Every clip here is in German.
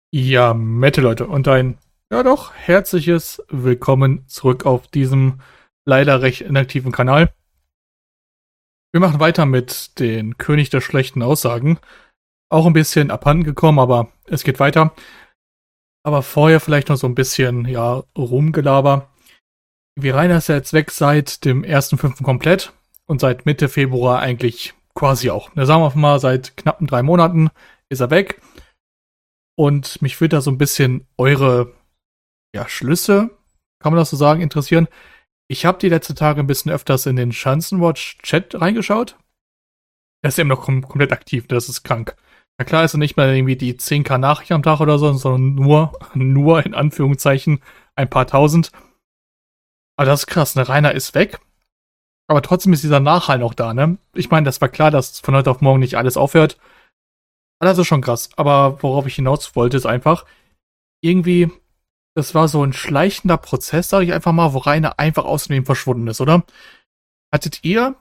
Ja, Mette Leute und ein, ja doch, herzliches Willkommen zurück auf diesem leider recht inaktiven Kanal. Wir machen weiter mit den König der schlechten Aussagen. Auch ein bisschen abhanden gekommen, aber es geht weiter. Aber vorher vielleicht noch so ein bisschen, ja, Rumgelaber. Wie Rainer ist ja jetzt weg seit dem 1.5. komplett und seit Mitte Februar eigentlich quasi auch. Da sagen wir mal, seit knappen 3 Monaten ist er weg. Und mich würde da so ein bisschen eure Schlüsse, kann man das so sagen, interessieren. Ich habe die letzten Tage ein bisschen öfters in den Schanzenwatch-Chat reingeschaut. Er ist eben noch komplett aktiv, das ist krank. Na klar ist er nicht mehr irgendwie die 10.000 Nachrichten am Tag oder so, sondern nur in Anführungszeichen ein paar tausend. Aber das ist krass, ne? Rainer ist weg. Aber trotzdem ist dieser Nachhall noch da, ne? Ich meine, das war klar, dass von heute auf morgen nicht alles aufhört. Das ist schon krass. Aber worauf ich hinaus wollte, ist einfach, irgendwie, das war so ein schleichender Prozess, sage ich einfach mal, wo Rainer einfach aus dem Leben verschwunden ist, oder? Hattet ihr,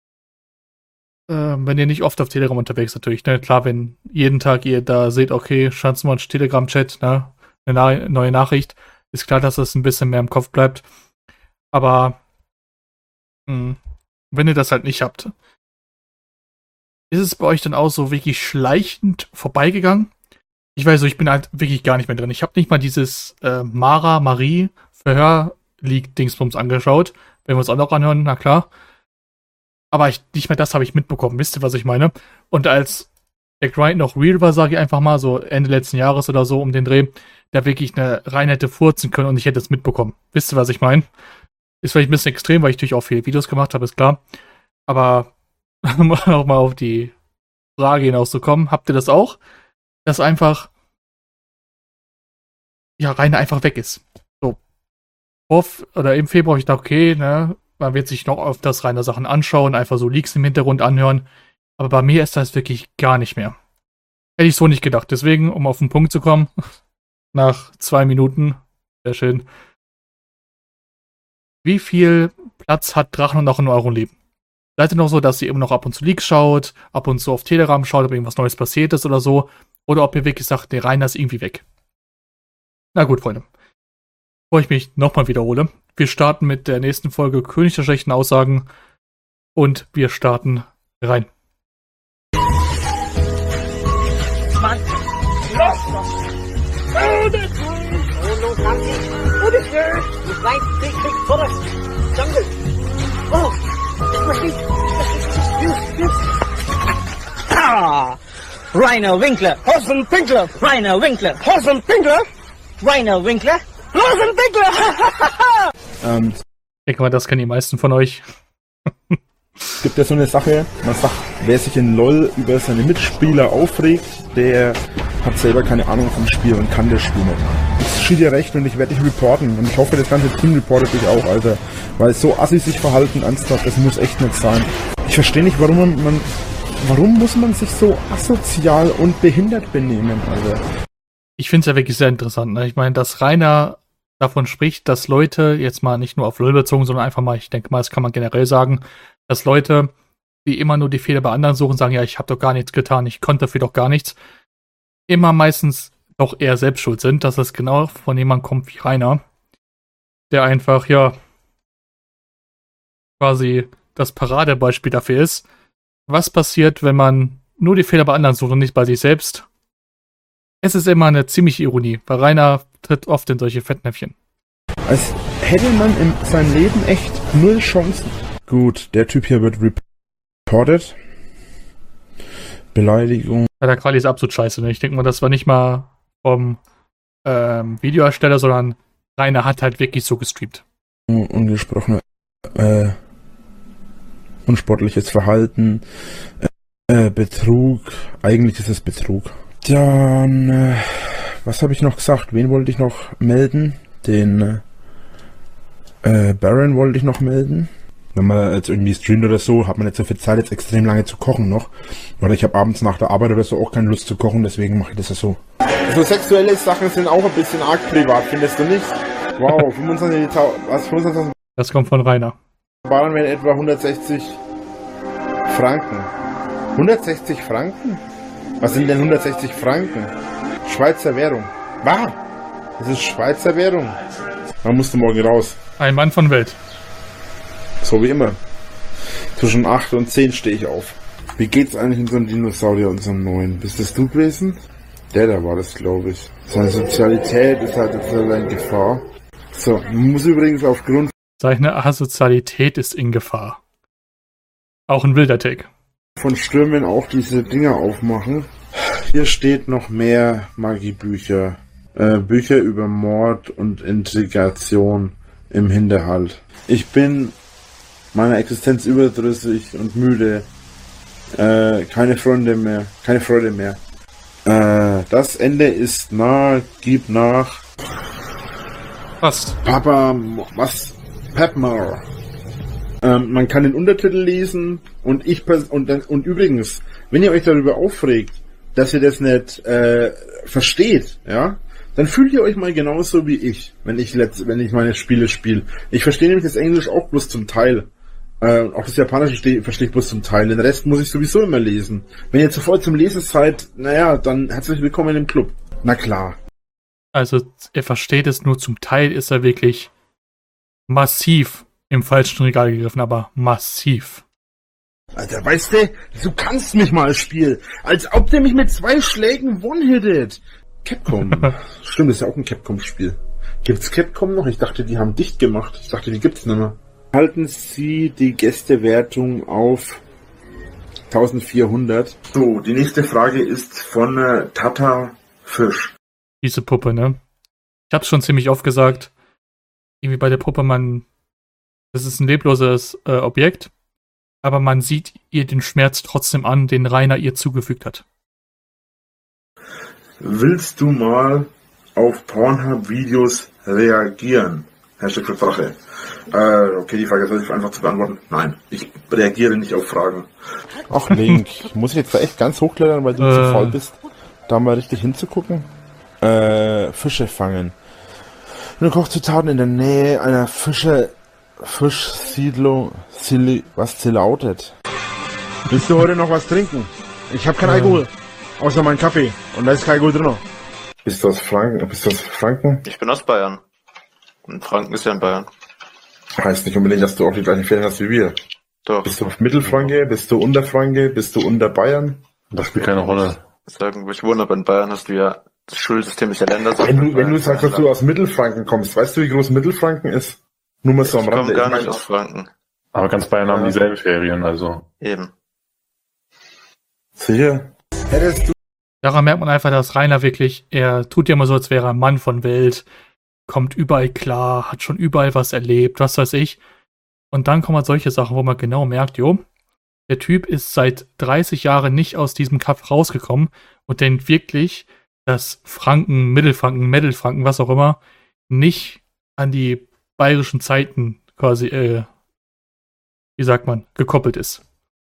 wenn ihr nicht oft auf Telegram unterwegs seid, natürlich, ne? Klar, wenn jeden Tag ihr da seht, okay, Schanzenwatch, Telegram-Chat, ne? Eine neue Nachricht, ist klar, dass das ein bisschen mehr im Kopf bleibt. Aber wenn ihr das halt nicht habt, ist es bei euch dann auch so wirklich schleichend vorbeigegangen? Ich weiß so, ich bin halt wirklich gar nicht mehr drin. Ich habe nicht mal dieses Mara-Marie-Verhör-Leak-Dingsbums angeschaut. Wenn wir uns auch noch anhören, na klar. Aber nicht mehr das habe ich mitbekommen. Wisst ihr, was ich meine? Und als Jack Wright noch real war, sage ich einfach mal, so Ende letzten Jahres oder so um den Dreh, der wirklich eine rein hätte furzen können und ich hätte es mitbekommen. Wisst ihr, was ich meine? Ist vielleicht ein bisschen extrem, weil ich natürlich auch viele Videos gemacht habe, ist klar. Aber um auch mal auf die Frage hinauszukommen, habt ihr das auch? Dass einfach Rainer einfach weg ist. So. Oder im Februar ich dachte, okay, ne, man wird sich noch auf das Rainer Sachen anschauen, einfach so Leaks im Hintergrund anhören. Aber bei mir ist das wirklich gar nicht mehr. Hätte ich so nicht gedacht. Deswegen, um auf den Punkt zu kommen, nach 2 Minuten, sehr schön. Wie viel Platz hat Drachen noch in eurem Leben? Seid ihr noch so, dass ihr immer noch ab und zu Leaks schaut, ab und zu auf Telegram schaut, ob irgendwas Neues passiert ist oder so? Oder ob ihr wirklich sagt, der Rainer ist irgendwie weg? Na gut, Freunde. Bevor ich mich nochmal wiederhole, wir starten mit der nächsten Folge König der schlechten Aussagen und wir starten rein. Rainer Winkler, Hosenpinkler, Rainer Winkler, Hosenpinkler, Rainer Winkler, Hosenpinkler. Ich denke mal, das kennen die meisten von euch. Es gibt ja so eine Sache, man sagt, wer sich in LoL über seine Mitspieler aufregt, der hat selber keine Ahnung vom Spiel und kann das Spiel nicht. Ich schiebe dir recht und ich werde dich reporten und ich hoffe, das ganze Team reportet dich auch, Alter. Weil so assi sich verhalten, ernsthaft, das muss echt nicht sein. Ich verstehe nicht, warum muss man sich so asozial und behindert benehmen, Alter? Ich finde es ja wirklich sehr interessant, ne? Ich meine, dass Rainer davon spricht, dass Leute, jetzt mal nicht nur auf LoL bezogen, sondern einfach mal, ich denke mal, das kann man generell sagen, dass Leute, die immer nur die Fehler bei anderen suchen, sagen, ja, ich habe doch gar nichts getan, ich konnte dafür doch gar nichts, immer meistens doch eher selbst schuld sind, dass das genau von jemandem kommt wie Rainer, der einfach, ja, quasi das Paradebeispiel dafür ist, was passiert, wenn man nur die Fehler bei anderen sucht und nicht bei sich selbst. Es ist immer eine ziemliche Ironie, weil Rainer tritt oft in solche Fettnäpfchen. Als hätte man in seinem Leben echt 0 Chancen. Gut, der Typ hier wird reported. Beleidigung. Ja, der Quali ist absolut scheiße. Ne? Ich denke mal, das war nicht mal vom Videoersteller, sondern Rainer hat halt wirklich so gestreamt. Ungesprochene unsportliches Verhalten, Betrug. Eigentlich ist es Betrug. Dann, was habe ich noch gesagt? Wen wollte ich noch melden? Den Baron wollte ich noch melden. Wenn man jetzt irgendwie streamt oder so, hat man nicht so viel Zeit, jetzt extrem lange zu kochen noch. Oder ich habe abends nach der Arbeit oder so auch keine Lust zu kochen, deswegen mache ich das ja so. So sexuelle Sachen sind auch ein bisschen arg privat, findest du nicht? Wow, 25.000. Das kommt von Rainer. Waren wir in etwa 160 Franken. 160 Franken? Was sind denn 160 Franken? Schweizer Währung. Was? Das ist Schweizer Währung. Man musste morgen raus. Ein Mann von Welt. So wie immer. Zwischen 8 und 10 stehe ich auf. Wie geht's eigentlich unserem Dinosaurier, unserem neuen? Bist das du gewesen? Der da war das, glaube ich. Seine Sozialität ist halt jetzt in Gefahr. So, man muss übrigens aufgrund Seine Asozialität ist in Gefahr. Auch ein wilder Take. von Stürmen auch diese Dinger aufmachen. Hier steht noch mehr Magiebücher. Bücher über Mord und Intrigation im Hinterhalt. Ich bin meiner Existenz überdrüssig und müde. Keine Freude mehr. Das Ende ist nah, gib nach. Passt. Pepmore. Man kann den Untertitel lesen und und übrigens, wenn ihr euch darüber aufregt, dass ihr das nicht versteht, ja, dann fühlt ihr euch mal genauso wie ich, wenn ich meine Spiele spiele. Ich verstehe nämlich das Englisch auch bloß zum Teil. Auch das Japanische verstehe ich bloß zum Teil. Den Rest muss ich sowieso immer lesen. Wenn ihr zu voll zum Lesen seid, naja, dann herzlich willkommen im Club. Na klar. Also, er versteht es nur zum Teil, ist er wirklich massiv im falschen Regal gegriffen, aber massiv. Alter, weißt du kannst mich mal spielen. Als ob der mich mit 2 Schlägen one-hittet. Capcom. Stimmt, das ist ja auch ein Capcom-Spiel. Gibt's Capcom noch? Ich dachte, die haben dicht gemacht. Ich dachte, die gibt's nicht mehr. Halten Sie die Gästewertung auf 1400. So, die nächste Frage ist von Tata Fisch. Diese Puppe, ne? Ich hab's schon ziemlich oft gesagt. Irgendwie bei der Puppe, das ist ein lebloses Objekt, aber man sieht ihr den Schmerz trotzdem an, den Rainer ihr zugefügt hat. Willst du mal auf Pornhub-Videos reagieren? Hashtag für Drache. Okay, die Frage ist relativ einfach zu beantworten. Nein, ich reagiere nicht auf Fragen. Ach Link, muss ich jetzt da echt ganz hochklettern, weil du zu faul bist, da mal richtig hinzugucken? Fische fangen. Nur Kochzutaten in der Nähe einer Fischsiedlung, was lautet. Willst du heute noch was trinken? Ich habe kein Alkohol, außer mein Kaffee. Und da ist kein Alkohol drin. Bist du aus Franken? Ich bin aus Bayern. Und Franken ist ja in Bayern. Heißt nicht unbedingt, dass du auch die gleichen Ferien hast wie wir. Doch. Bist du auf Mittelfranke? Bist du unter Franke? Bist du unter Bayern? Das spielt keine Rolle. Sagen, wo ich wohne, aber in Bayern hast du ja das Schulsystem der Länder. Wenn du sagst, dass du aus Mittelfranken kommst, weißt du, wie groß Mittelfranken ist? Nur mal so am Rande. Ich komme gar nicht aus Franken. Aber ganz Bayern haben dieselben Ferien, also. Eben. Sicher? Hättest du... Daran merkt man einfach, dass Rainer wirklich, er tut ja immer so, als wäre er ein Mann von Welt, kommt überall klar, hat schon überall was erlebt, was weiß ich. Und dann kommen halt solche Sachen, wo man genau merkt, der Typ ist seit 30 Jahren nicht aus diesem Kampf rausgekommen und denkt wirklich, dass Franken, Mittelfranken, was auch immer, nicht an die bayerischen Zeiten quasi, wie sagt man, gekoppelt ist.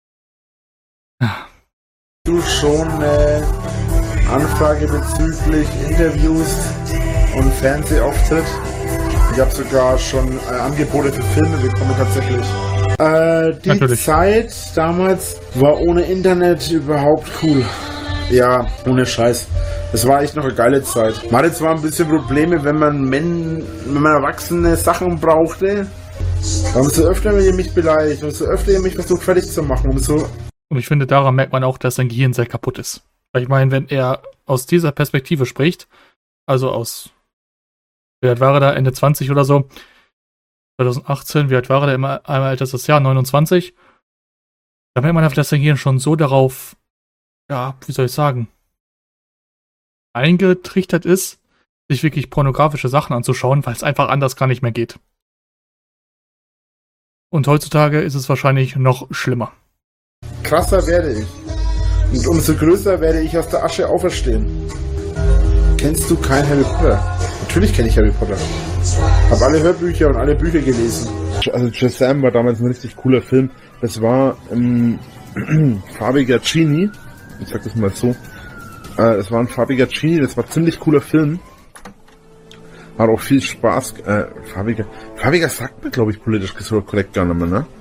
Du schon eine Anfrage bezüglich Interviews und Fernsehauftritt? Ich habe sogar schon Angebote für Filme bekommen tatsächlich. Die Natürlich. Zeit damals war ohne Internet überhaupt cool. Ja, ohne Scheiß. Das war echt noch eine geile Zeit. Man hatte zwar ein bisschen Probleme, wenn man erwachsene Sachen brauchte. Aber umso öfter ihr mich beleidigt, umso öfter ihr mich versucht fertig zu machen, Und ich finde, daran merkt man auch, dass sein Gehirn sehr kaputt ist. Weil ich meine, wenn er aus dieser Perspektive spricht, also wie alt war er da, Ende 20 oder so, 2018, wie alt war er da, einmal ältestes Jahr, 29, da merkt man einfach, dass sein Gehirn schon so darauf, ja, wie soll ich sagen, eingetrichtert ist, sich wirklich pornografische Sachen anzuschauen, weil es einfach anders gar nicht mehr geht. Und heutzutage ist es wahrscheinlich noch schlimmer. Krasser werde ich. Und umso größer werde ich aus der Asche auferstehen. Kennst du kein Harry Potter? Natürlich kenne ich Harry Potter. Hab alle Hörbücher und alle Bücher gelesen. Also Shazam war damals ein richtig cooler Film. Das war ein farbiger Genie. Ich sag das mal so. Es war ein farbiger Genie, das war ein ziemlich cooler Film. Hat auch viel Spaß. Farbiger sagt man, glaube ich, politisch korrekt gar nicht mehr, ne?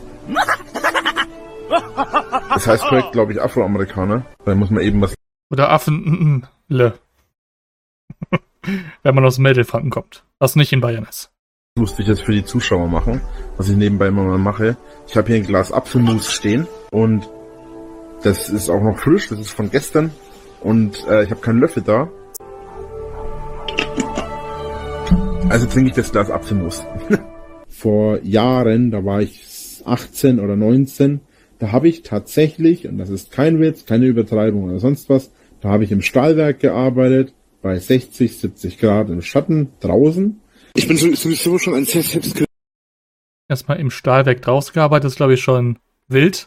Das heißt korrekt, glaube ich, Afroamerikaner. Da muss man eben was... Oder Affenle. wenn man aus Mittelfranken kommt, was nicht in Bayern ist. Das musste ich jetzt für die Zuschauer machen, was ich nebenbei immer mal mache. Ich habe hier ein Glas Apfelmus stehen und das ist auch noch frisch, das ist von gestern und ich habe keinen Löffel da. Also trinke ich das Glas Apfelmus. Vor Jahren, da war ich 18 oder 19, da habe ich tatsächlich, und das ist kein Witz, keine Übertreibung oder sonst was, da habe ich im Stahlwerk gearbeitet, bei 60, 70 Grad im Schatten, draußen. Ich bin sowieso schon ein sehr selbstkritisch. Erstmal im Stahlwerk draußen gearbeitet, ist glaube ich schon wild.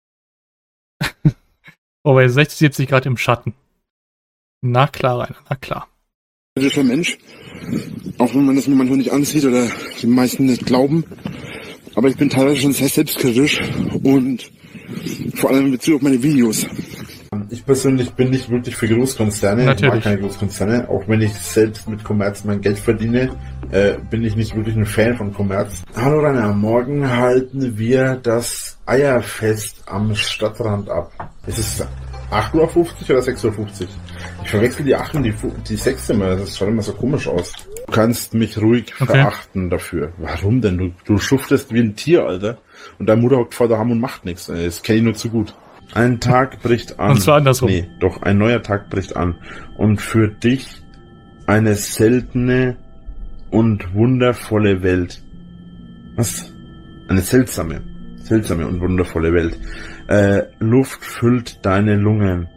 Wobei 60, 70 Grad im Schatten. Na klar, Rainer, na klar. Mensch, auch wenn man das mir manchmal nicht ansieht oder die meisten nicht glauben, aber ich bin teilweise schon sehr selbstkritisch und vor allem in Bezug auf meine Videos. Ich persönlich bin nicht wirklich für Großkonzerne. Natürlich. Ich mag keine Großkonzerne. Auch wenn ich selbst mit Kommerz mein Geld verdiene, bin ich nicht wirklich ein Fan von Kommerz. Hallo Rainer, morgen halten wir das Eierfest am Stadtrand ab. Es ist 8.50 Uhr oder 6.50 Uhr? Ich verwechsel die 8 und die 6 immer. Das schaut immer so komisch aus. Du kannst mich ruhig verachten dafür. Warum denn? Du schuftest wie ein Tier, Alter. Und deine Mutter hockt vor der Ham und macht nichts. Das kenne ich nur zu gut. Ein Tag bricht an. Und zwar andersrum. Nee, doch, ein neuer Tag bricht an. Und für dich eine seltene und wundervolle Welt. Was? Eine seltsame und wundervolle Welt. Luft füllt deine Lungen.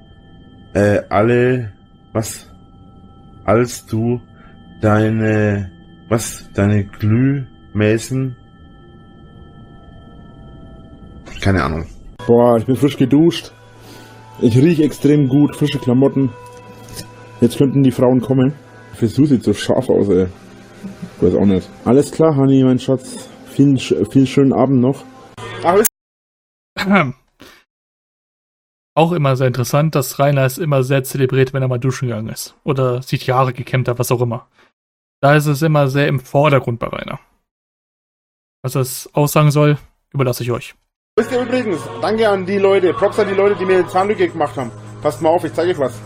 Als du deine Glühmäßen? Keine Ahnung. Boah, ich bin frisch geduscht. Ich rieche extrem gut, frische Klamotten. Jetzt könnten die Frauen kommen. Frisur sieht so scharf aus, ey. Ich weiß auch nicht. Alles klar, Honey, mein Schatz. Vielen schönen Abend noch. Auch immer sehr interessant, dass Rainer es immer sehr zelebriert, wenn er mal duschen gegangen ist. Oder sich die Haare gekämmt hat, was auch immer. Da ist es immer sehr im Vordergrund bei Rainer. Was das aussagen soll, überlasse ich euch. Wisst ihr übrigens, danke an die Leute, Props an die Leute, die mir eine Zahnlücke gemacht haben. Passt mal auf, ich zeige euch was.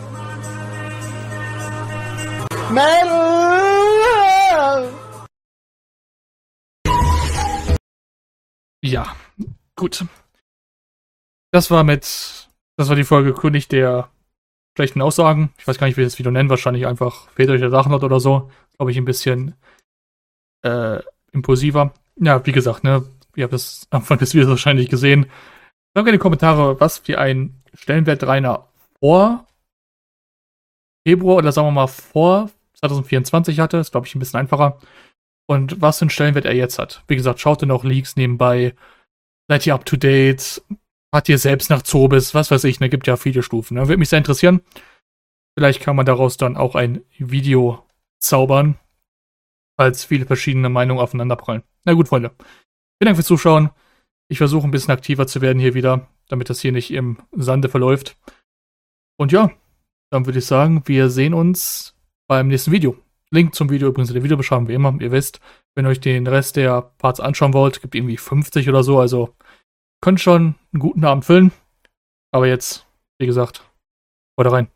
Ja, gut. Das war die Folge König der schlechten Aussagen. Ich weiß gar nicht, wie ich das Video nennen, wahrscheinlich einfach väterlicher Drachenlord oder so. Glaube ich ein bisschen impulsiver. Ja, wie gesagt, ne, ihr habt das am Anfang des Videos wahrscheinlich gesehen. Schreibt in die Kommentare, was für einen Stellenwert Rainer vor Februar oder sagen wir mal vor 2024 hatte. Ist, glaube ich, ein bisschen einfacher. Und was für einen Stellenwert er jetzt hat. Wie gesagt, schaut ihr noch Leaks nebenbei. Seid ihr up to date? Hat ihr selbst nach Zobis? Was weiß ich, ne? Gibt ja viele Stufen. Ne? Würde mich sehr interessieren. Vielleicht kann man daraus dann auch ein Video zaubern, falls viele verschiedene Meinungen aufeinanderprallen. Na gut, Freunde. Vielen Dank fürs Zuschauen. Ich versuche ein bisschen aktiver zu werden hier wieder, damit das hier nicht im Sande verläuft. Und ja, dann würde ich sagen, wir sehen uns beim nächsten Video. Link zum Video übrigens in der Videobeschreibung, wie immer. Ihr wisst, wenn ihr euch den Rest der Parts anschauen wollt, gibt irgendwie 50 oder so, also könnt schon einen guten Abend füllen. Aber jetzt, wie gesagt, haut rein.